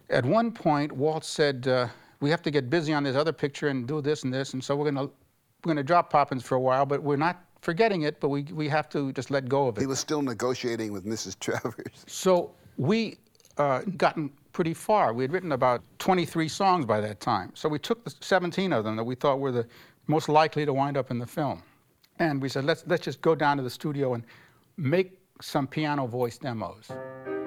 At one point, Walt said, we have to get busy on this other picture and do this and this, and so we're gonna drop Poppins for a while, but we're not forgetting it, but we have to just let go of it. He was still negotiating with Mrs. Travers. So we gotten pretty far. We had written about 23 songs by that time. So we took the 17 of them that we thought were the most likely to wind up in the film. And we said, let's just go down to the studio and make some piano voice demos.